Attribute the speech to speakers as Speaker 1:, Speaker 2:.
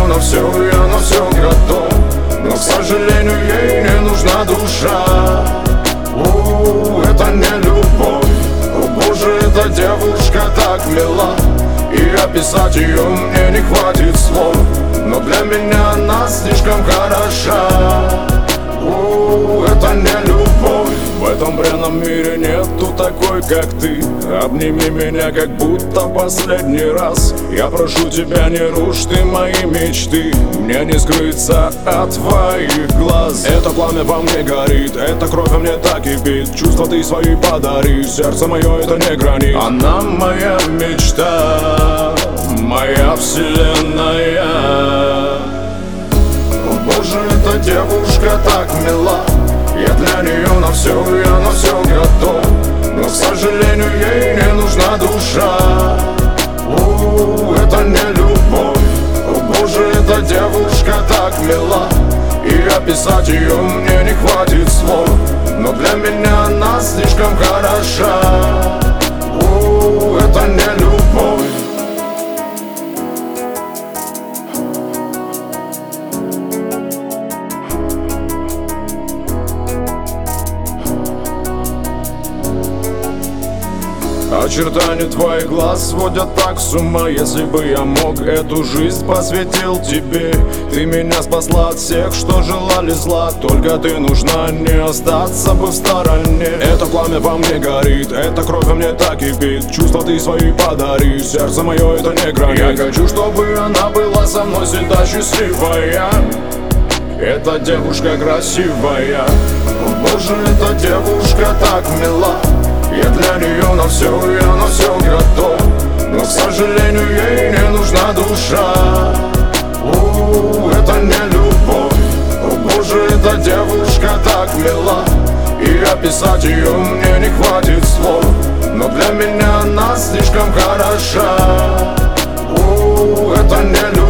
Speaker 1: нее на все готов. Но, к сожалению, ей не нужна душа. Это не любовь. О боже, эта девушка так мила, и описать ее мне не хватит слов. Но для меня она слишком хороша. Это не любовь. В этом бренном мире нету такой, как ты. Обними меня, как будто последний раз. Я прошу тебя, не рушь ты мои мечты. Мне не скрыться от твоих глаз. Это пламя во мне горит, эта кровь во мне так кипит. Чувства ты свои подари, сердце мое это не гранит. Она моя мечта, моя вселенная. О боже, эта девушка так мила, я для нее на все готов. Но, к сожалению, ей не нужна душа. Это не любовь. О боже, эта девушка так мила, и описать ее мне не хватит слов. Но для меня она слишком хороша. Это не любовь. Очертания твоих глаз сводят так с ума. Если бы я мог, эту жизнь посвятил тебе. Ты меня спасла от всех, что желали зла. Только ты нужна, не остаться бы в стороне. Это пламя во мне горит, эта кровь во мне так кипит. Чувства ты свои подари, сердце мое это не гранит. Я хочу, чтобы она была со мной всегда счастливая. Эта девушка красивая. О боже, эта девушка так мила, я для нее на все готов. Но, к сожалению, ей не нужна душа. Это не любовь. О боже, эта девушка так мила, и описать ее мне не хватит слов. Но для меня она слишком хороша. Это не любовь.